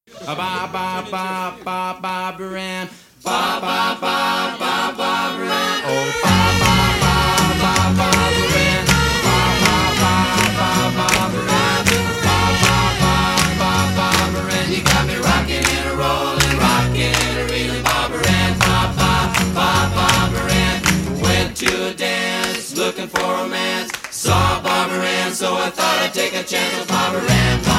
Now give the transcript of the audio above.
Ba ba ba ba Barbara Ann. Ba ba ba ba Barbara Ann. Oh ba ba ba ba Barbara Ann. Ba ba ba ba Barbara Ann. Ba ba ba ba Barbara Ann. You got me rocking and a rolling, rocking and a reeling, Barbara Ann. Ba ba ba Barbara Ann. Went to a dance looking for romance. Saw Barbara Ann, so I thought I'd take a chance with Barbara Ann.